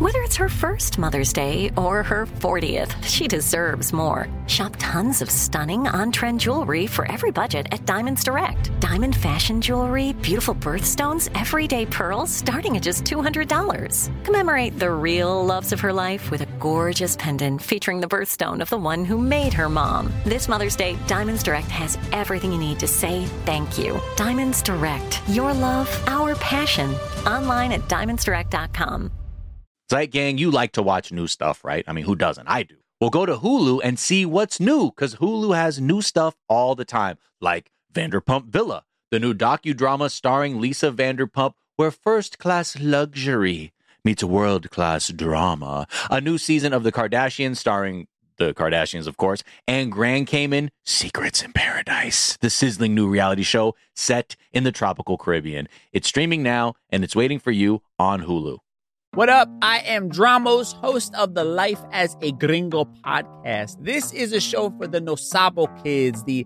Whether it's her first Mother's Day or her 40th, she deserves more. Shop tons of stunning on-trend jewelry for every budget at Diamonds Direct. Diamond fashion jewelry, beautiful birthstones, everyday pearls starting at just $200. Commemorate the real loves of her life with a gorgeous pendant featuring the birthstone of the one who made her mom. This Mother's Day, Diamonds Direct has everything you need to say thank you. Diamonds Direct. Your love, our passion. Online at diamondsdirect.com. Zeit Gang, you like to watch new stuff, right? I mean, who doesn't? I do. Well, go to Hulu and see what's new, because Hulu has new stuff all the time, like Vanderpump Villa, the new docudrama starring Lisa Vanderpump, where first-class luxury meets world-class drama. A new season of The Kardashians starring the Kardashians, of course, and Grand Cayman, Secrets in Paradise, the sizzling new reality show set in the tropical Caribbean. It's streaming now, and it's waiting for you on Hulu. What up? I am Dramos, host of the Life as a Gringo podcast. This is a show for the No Sabo kids, the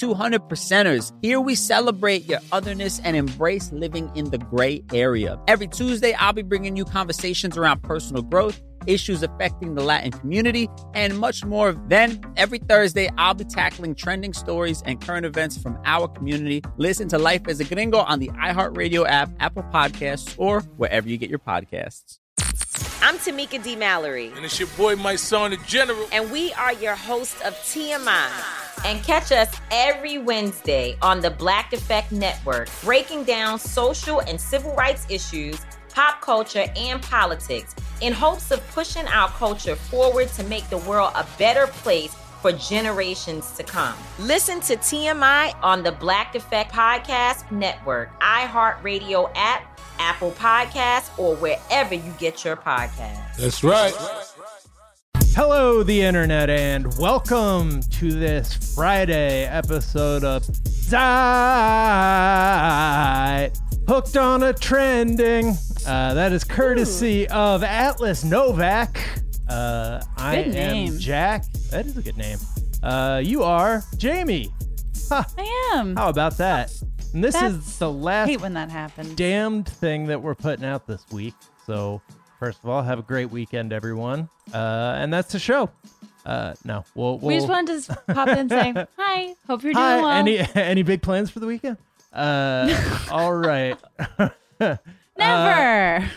200%ers. Here we celebrate your otherness and embrace living in the gray area. Every Tuesday, I'll be bringing you conversations around personal growth, issues affecting the Latin community, and much more. Then, every Thursday, I'll be tackling trending stories and current events from our community. Listen to Life as a Gringo on the iHeartRadio app, Apple Podcasts, or wherever you get your podcasts. I'm Tamika D. Mallory. And it's your boy, my son, the General. And we are your hosts of TMI. And catch us every Wednesday on the Black Effect Network, breaking down social and civil rights issues, pop culture, and politics in hopes of pushing our culture forward to make the world a better place for generations to come. Listen to TMI on the Black Effect Podcast Network, iHeartRadio app, Apple Podcasts, or wherever you get your podcasts. That's right. Hello, the internet, and welcome to this Friday episode of Zeit Hooked on a Trending. That is courtesy of Atlas Novak. I am Jack. That is a good name. You are Jamie. Huh. I am. How about that? And this is the last hate when that happens. Damned thing that we're putting out this week. So, first of all, have a great weekend, everyone. And that's the show. No, we just wanted to pop in and say, hi, hope you're doing well. Any big plans for the weekend? All right. Never.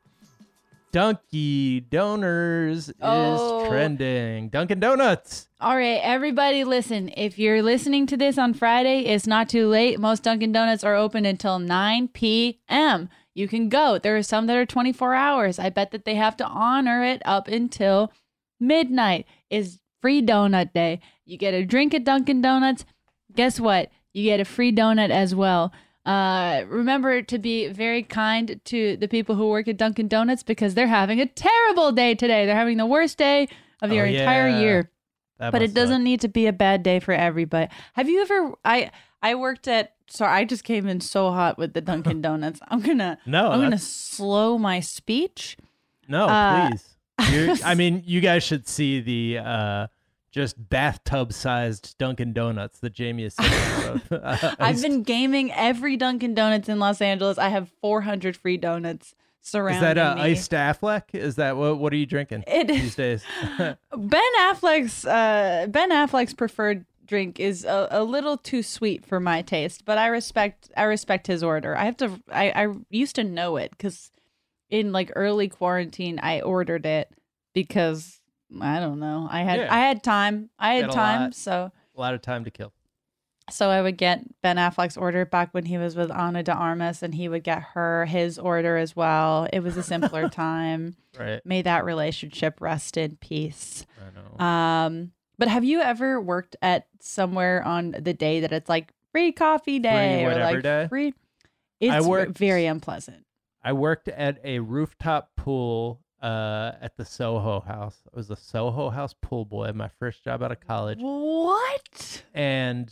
Dunkin' Donors is trending. Dunkin' Donuts. All right, everybody listen. If you're listening to this on Friday, it's not too late. Most Dunkin' Donuts are open until 9 p.m. You can go. There are some that are 24 hours. I bet that they have to honor it up until midnight. Is free donut day. You get a drink at Dunkin' Donuts. Guess what? You get a free donut as well. Remember to be very kind to the people who work at Dunkin' Donuts because they're having a terrible day today. They're having the worst day of your entire year. But it doesn't need to be a bad day for everybody. Have you ever... I worked at... Sorry, I just came in so hot with the Dunkin' Donuts. I'm gonna slow my speech. No, please. I mean, you guys should see the just bathtub-sized Dunkin' Donuts that Jamie is sitting of. I've been gaming every Dunkin' Donuts in Los Angeles. I have 400 free donuts surrounding me. Is that iced Affleck? Is that what are you drinking these days? Ben Affleck's preferred drink is a little too sweet for my taste, but I respect his order. I used to know it because in like early quarantine I ordered it because I don't know. I had time. So a lot of time to kill. So I would get Ben Affleck's order back when he was with Ana de Armas, and he would get his order as well. It was a simpler time. Right. May that relationship rest in peace. I know. But have you ever worked at somewhere on the day that it's like free coffee day or like day? Free? It's very unpleasant. I worked at a rooftop pool at the Soho House. I was a Soho House pool boy, my first job out of college. What? And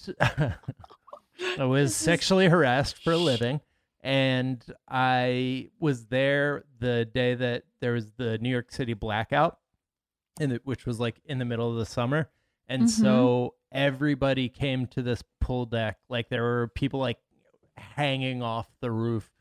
I was sexually harassed for a living. And I was there the day that there was the New York City blackout, which was like in the middle of the summer. And so everybody came to this pool deck. Like there were people like hanging off the roof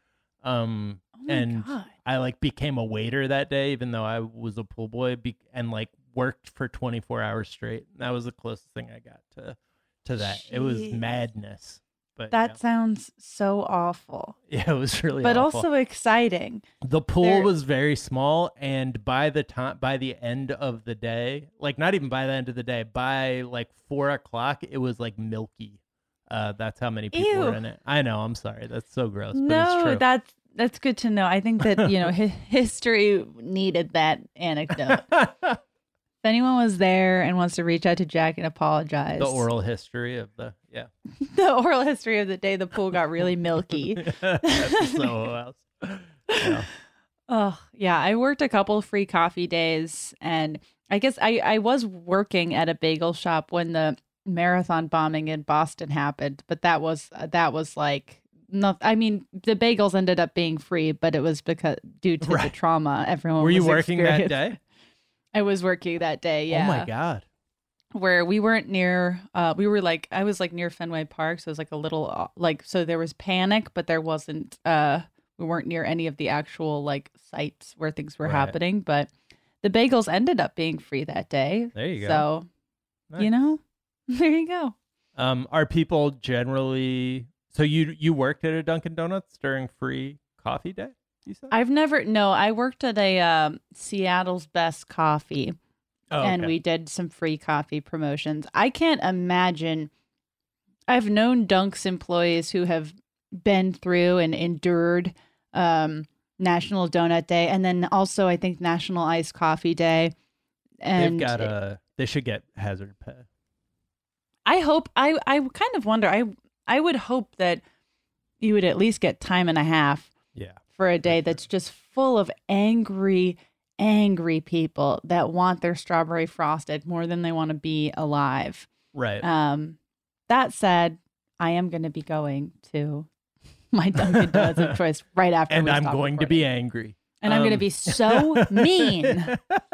Um, my and God. I like became a waiter that day, even though I was a pool boy, and like worked for 24 hours straight. That was the closest thing I got to that. It was Jeez. madness. But That sounds so awful, yeah, it was really but awful. also exciting. The pool There- was very small, and by the end of the day, like not even by the end of the day, by like 4 o'clock, it was like milky. That's how many people were Ew. in it. I know. I'm sorry. That's so gross. But it's No, true. that's good to know. I think that, history needed that anecdote. If anyone was there and wants to reach out to Jack and apologize, The oral history of the the oral history of the day the pool got really milky. episode. Yeah. Oh, yeah. I worked a couple of free coffee days, and I guess I was working at a bagel shop when the marathon bombing in Boston happened, but that was like no. I mean, the bagels ended up being free, but it was due to the Right. trauma everyone Were you was working that experiencing. day? I was working that day. Yeah. Oh my god. Where we weren't near, I was like near Fenway Park. So it was like a little, so there was panic, but there wasn't, we weren't near any of the actual like sites where things were Right. happening. But the bagels ended up being free that day. There you go. So, Nice. there you go. Are people generally? So you worked at a Dunkin' Donuts during free coffee day? You said. I worked at a Seattle's Best Coffee. Oh, And okay. we did some free coffee promotions. I can't imagine. I've known Dunk's employees who have been through and endured National Donut Day, and then also I think National Iced Coffee Day. And They should get hazard pay. I hope. I kind of wonder. I would hope that you would at least get time and a half Yeah. for a day that's just full of angry people that want their strawberry frosted more than they want to be alive. Right. That said, I am going to be going to my Dunkin' Donuts of choice right after And we I'm stop going to be recording. angry. And I'm going to be so mean.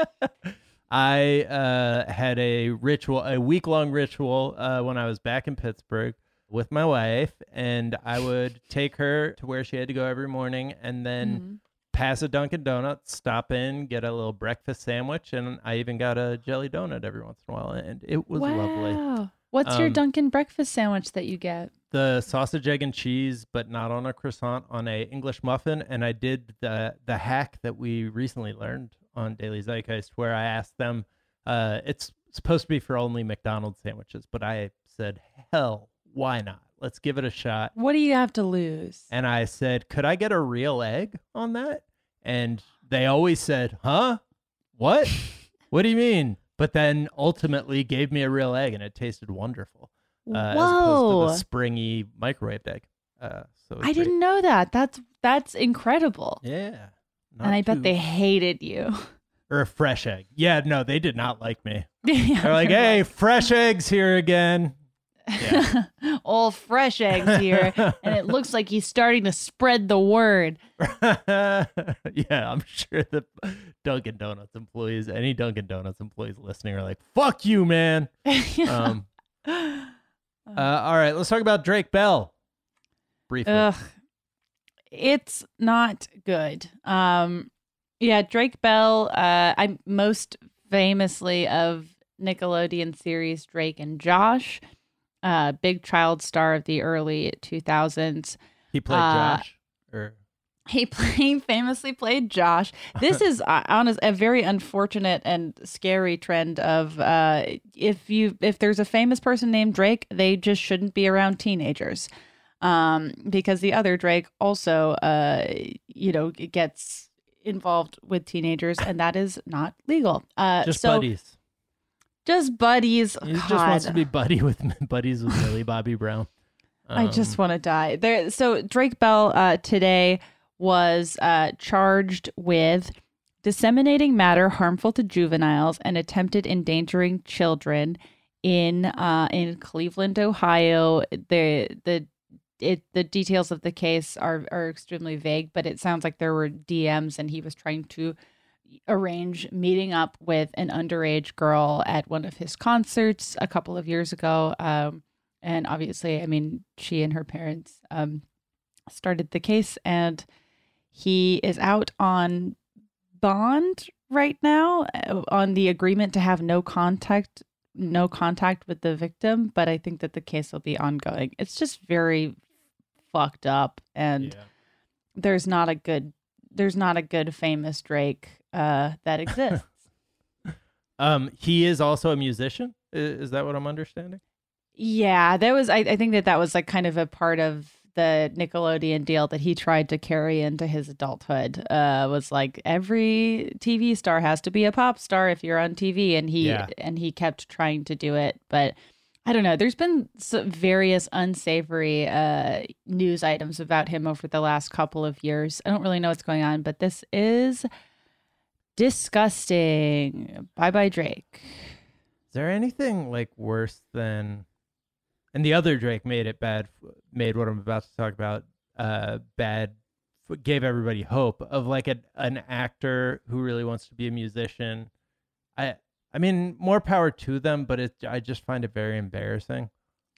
I had a week-long ritual when I was back in Pittsburgh with my wife, and I would take her to where she had to go every morning, and then pass a Dunkin' Donuts, stop in, get a little breakfast sandwich, and I even got a jelly donut every once in a while, and it was lovely. Wow. What's your Dunkin' breakfast sandwich that you get? The sausage, egg, and cheese, but not on a croissant, on a English muffin. And I did the hack that we recently learned on Daily Zeitgeist, where I asked them, it's supposed to be for only McDonald's sandwiches, but I said, hell, why not? Let's give it a shot. What do you have to lose? And I said, could I get a real egg on that? And they always said, huh? What? What do you mean? But then ultimately gave me a real egg, and it tasted wonderful. As opposed to the springy microwaved egg. So it was I great. didn't know that. That's incredible. Yeah. And I bet they hated you. Or a fresh egg. Yeah, no, they did not like me. Yeah, They're like, hey, fresh eggs here again. Yeah. all fresh eggs here, and it looks like he's starting to spread the word. Yeah, I'm sure the Dunkin' Donuts employees, any Dunkin' Donuts employees listening are like, fuck you, man. All right, let's talk about Drake Bell. Briefly. Ugh, it's not good. Yeah, Drake Bell. I'm most famously of Nickelodeon series Drake and Josh. Big child star of the early 2000s. He played Josh. Or He famously played Josh. This is a very unfortunate and scary trend of if there's a famous person named Drake, they just shouldn't be around teenagers, because the other Drake also gets involved with teenagers, and that is not legal. just buddies. Just buddies. He just God. wants to be buddies with Millie Bobby Brown. I just want to die. So Drake Bell today was charged with disseminating matter harmful to juveniles and attempted endangering children in Cleveland, Ohio. The details of the case are extremely vague, but it sounds like there were DMs and he was trying to arrange meeting up with an underage girl at one of his concerts a couple of years ago. And obviously, I mean, she and her parents started the case, and He is out on bond right now on the agreement to have no contact with the victim, but I think that the case will be ongoing. It's just very fucked up, and there's not a good famous Drake that exists. He is also a musician. Is that what I'm understanding? Yeah, there was. I think that was like kind of a part of the Nickelodeon deal that he tried to carry into his adulthood. Was like every TV star has to be a pop star if you're on TV, and he kept trying to do it, but I don't know. There's been some various unsavory news items about him over the last couple of years. I don't really know what's going on, but this is disgusting. Bye Drake. Is there anything like worse than? And the other Drake made it bad. Made what I'm about to talk about bad. Gave everybody hope of like an actor who really wants to be a musician. I mean, more power to them, but I just find it very embarrassing.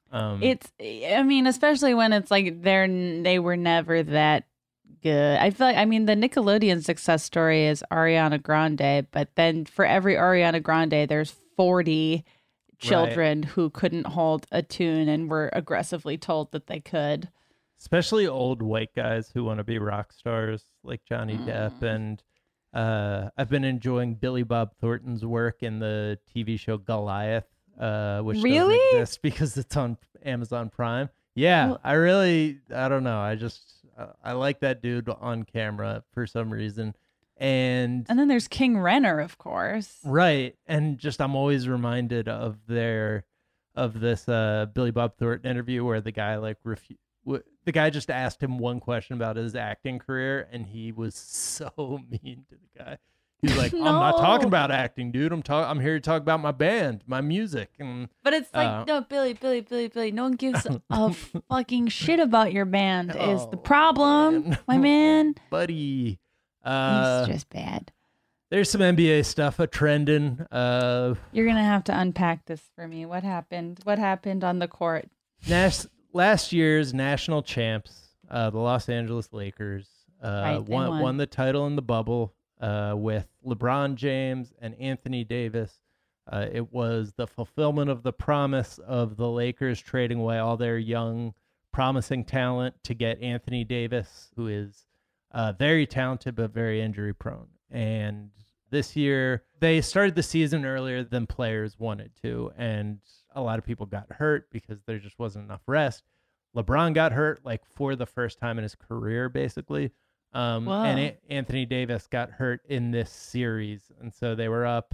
Especially when it's like they were never that good. I feel like, the Nickelodeon success story is Ariana Grande, but then for every Ariana Grande, there's 40 children who couldn't hold a tune and were aggressively told that they could. Especially old white guys who want to be rock stars like Johnny Depp. And I've been enjoying Billy Bob Thornton's work in the TV show Goliath, which doesn't exist because it's on Amazon Prime. Yeah, I don't know. I like that dude on camera for some reason. And then there's King Renner, of course. Right. And just I'm always reminded of this Billy Bob Thornton interview where the guy the guy just asked him one question about his acting career, and he was so mean to the guy. He's like, no. I'm not talking about acting, dude. I'm here to talk about my band, my music. But it's like, no, Billy. No one gives a fucking shit about your band is the problem, man. My man. Buddy. It's just bad. There's some NBA stuff trending. You're going to have to unpack this for me. What happened? What happened on the court? Last year's national champs, the Los Angeles Lakers, won the title in the bubble with LeBron James and Anthony Davis. It was the fulfillment of the promise of the Lakers trading away all their young, promising talent to get Anthony Davis, who is very talented but very injury prone. And this year, they started the season earlier than players wanted to, and a lot of people got hurt because there just wasn't enough rest. LeBron got hurt like for the first time in his career, basically. And Anthony Davis got hurt in this series, and so they were up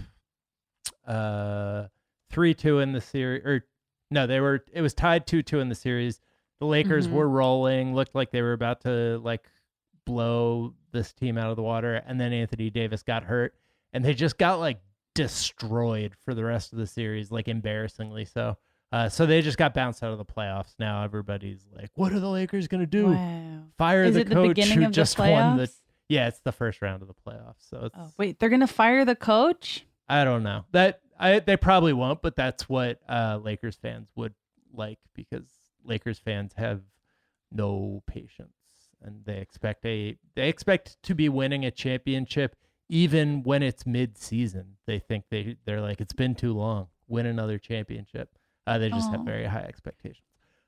3-2 in the series. It was tied 2-2 in the series. The Lakers were rolling, looked like they were about to like blow this team out of the water, and then Anthony Davis got hurt, and they just got like destroyed for the rest of the series, like embarrassingly so. So they just got bounced out of the playoffs. Now everybody's like, what are the Lakers going to do? Wow. Fire the coach who just won the... Yeah, it's the first round of the playoffs. So it's... wait, they're going to fire the coach? I don't know. They probably won't, but that's what Lakers fans would like, because Lakers fans have no patience, and they expect to be winning a championship even when it's mid-season. They think they're like, it's been too long. Win another championship. They just have very high expectations.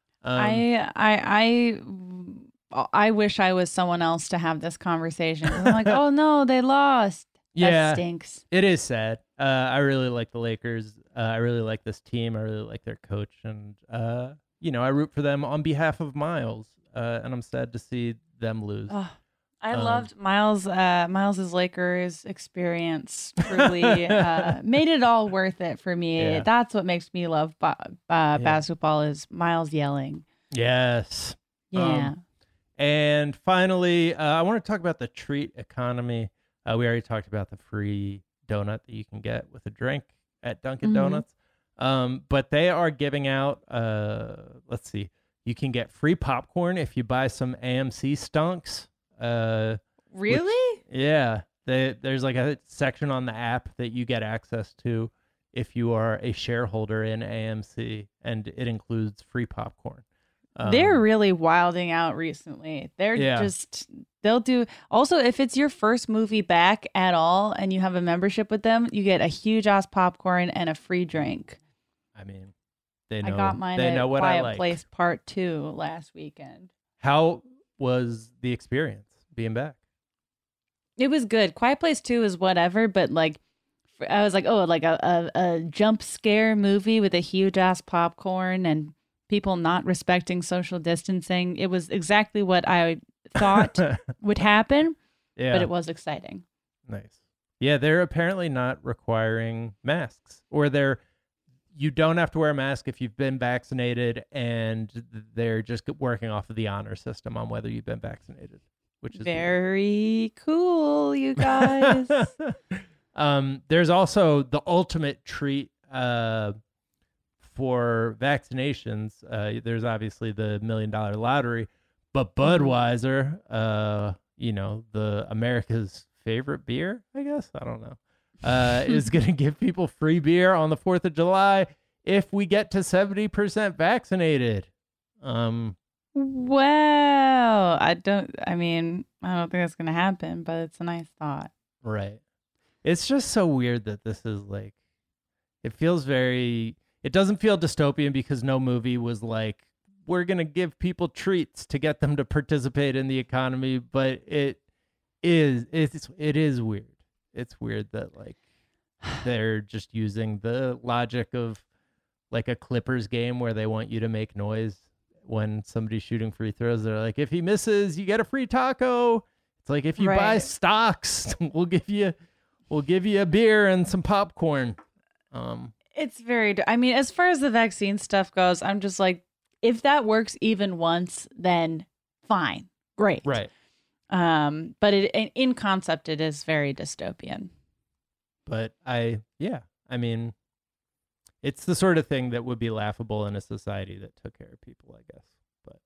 I wish I was someone else to have this conversation. I'm like, oh no, they lost. Yeah, that stinks. It is sad. I really like the Lakers. I really like this team. I really like their coach, and I root for them on behalf of Miles. And I'm sad to see them lose. Oh, I loved Miles's Lakers experience. Truly made it all worth it for me. Yeah. That's what makes me love basketball, is Miles yelling. Yes. Yeah. And finally, I want to talk about the treat economy. We already talked about the free donut that you can get with a drink at Dunkin' Donuts. But they are giving out, let's see, you can get free popcorn if you buy some AMC stunks. Really? Yeah. There's like a section on the app that you get access to if you are a shareholder in AMC, and it includes free popcorn. They're really wilding out recently. They'll do. Also, if it's your first movie back at all and you have a membership with them, you get a huge ass popcorn and a free drink. I mean, they know. I got mine they know at what Quiet I like. Place Part 2 last weekend. How was the experience being back? It was good. Quiet Place 2 is whatever, but like, I was like, oh, like a jump scare movie with a huge ass popcorn and people not respecting social distancing. It was exactly what I thought would happen, but it was exciting. Nice. Yeah, they're apparently not requiring masks, or you don't have to wear a mask if you've been vaccinated, and they're just working off of the honor system on whether you've been vaccinated, which is very cool, you guys. There's also the ultimate treat for vaccinations. There's obviously the $1 million lottery, but Budweiser, the America's favorite beer, I guess, I don't know, is going to give people free beer on the 4th of July if we get to 70% vaccinated. Wow. I don't think that's going to happen, but it's a nice thought. Right. It's just so weird that this is like, it doesn't feel dystopian because no movie was like, we're going to give people treats to get them to participate in the economy, but it is weird. It's weird that like they're just using the logic of like a Clippers game where they want you to make noise when somebody's shooting free throws. They're like, if he misses, you get a free taco. It's like, if you buy stocks, we'll give you a beer and some popcorn. It's as far as the vaccine stuff goes, I'm just like, if that works even once, then fine. Great. Right. But in concept, it is very dystopian. But it's the sort of thing that would be laughable in a society that took care of people, I guess. But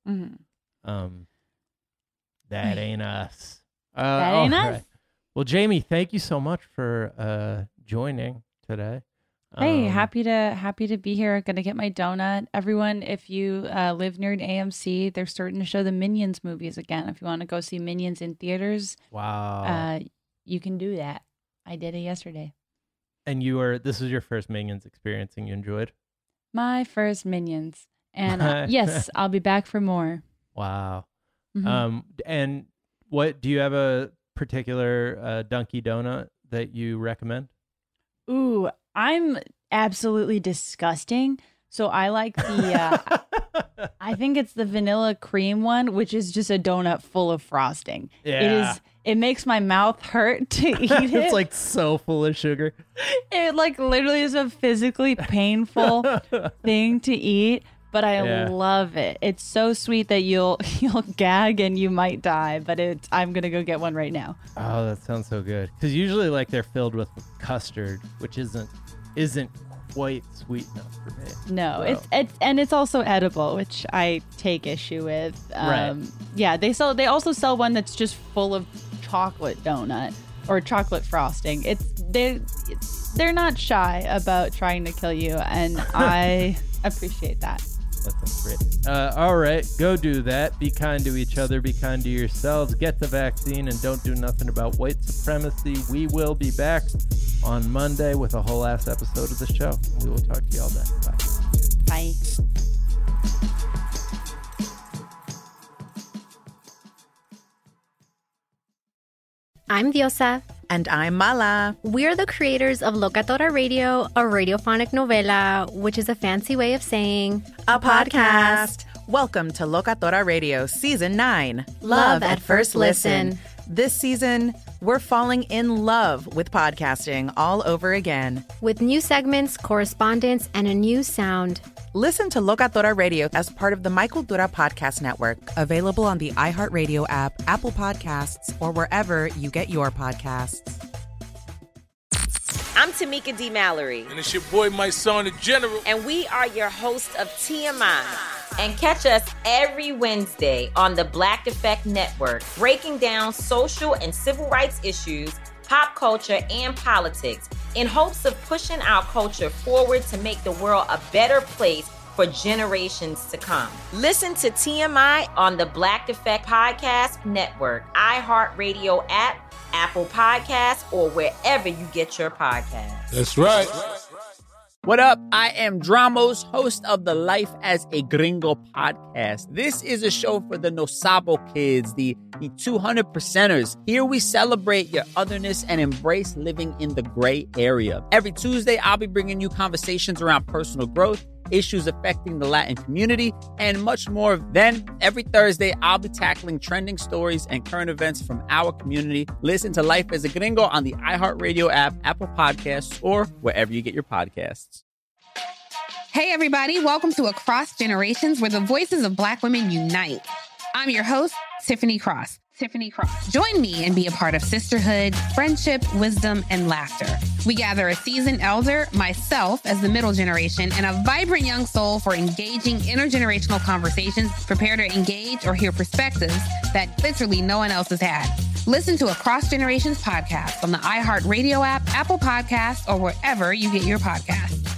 that ain't us. That ain't us. Right. Well, Jamie, thank you so much for joining today. Hey, happy to be here. Gonna get my donut. Everyone, if you live near an AMC, they're starting to show the Minions movies again. If you want to go see Minions in theaters, wow, you can do that. I did it yesterday. And this was your first Minions experience, and you enjoyed? My first Minions, and yes, I'll be back for more. Wow. Mm-hmm. And what do you have a particular Dunkin' Donut that you recommend? Ooh, I'm absolutely disgusting. So I like the, I think it's the vanilla cream one, which is just a donut full of frosting. Yeah. It makes my mouth hurt to eat it. It's like so full of sugar. It like literally is a physically painful thing to eat, but I love it. It's so sweet that you'll gag and you might die, but I'm going to go get one right now. Oh, that sounds so good. Because usually like they're filled with custard, which isn't quite sweet enough for me. No, so. it's also edible, which I take issue with. Right. Yeah, they also sell one that's just full of chocolate donut or chocolate frosting. They're not shy about trying to kill you, and I appreciate that. That sounds great. All right, go do that. Be kind to each other. Be kind to yourselves. Get the vaccine and don't do nothing about white supremacy. We will be back on Monday with a whole ass episode of the show. We will talk to you all then. Bye. Bye. I'm Diosa. And I'm Mala. We're the creators of Locatora Radio, a radiophonic novela, which is a fancy way of saying a podcast. Welcome to Locatora Radio Season 9. Love at First Listen. This season, we're falling in love with podcasting all over again. With new segments, correspondence, and a new sound. Listen to Locatora Radio as part of the My Cultura Podcast Network. Available on the iHeartRadio app, Apple Podcasts, or wherever you get your podcasts. I'm Tamika D. Mallory. And it's your boy, my son, the General. And we are your hosts of TMI. And catch us every Wednesday on the Black Effect Network, breaking down social and civil rights issues, pop culture, and politics in hopes of pushing our culture forward to make the world a better place for generations to come. Listen to TMI on the Black Effect Podcast Network, iHeartRadio app, Apple Podcasts, or wherever you get your podcasts. That's right. What up? I am Dramos, host of the Life as a Gringo podcast. This is a show for the No Sabo kids, the 200%ers. Here we celebrate your otherness and embrace living in the gray area. Every Tuesday, I'll be bringing you conversations around personal growth, issues affecting the Latin community, and much more. Then, every Thursday, I'll be tackling trending stories and current events from our community. Listen to Life as a Gringo on the iHeartRadio app, Apple Podcasts, or wherever you get your podcasts. Hey, everybody. Welcome to Across Generations, where the voices of Black women unite. I'm your host, Tiffany Cross. Join me and be a part of sisterhood, friendship, wisdom, and laughter. We gather a seasoned elder, myself as the middle generation, and a vibrant young soul for engaging intergenerational conversations. Prepare to engage or hear perspectives that literally no one else has had. Listen to Across Generations podcast on the iHeartRadio app, Apple Podcasts, or wherever you get your podcasts.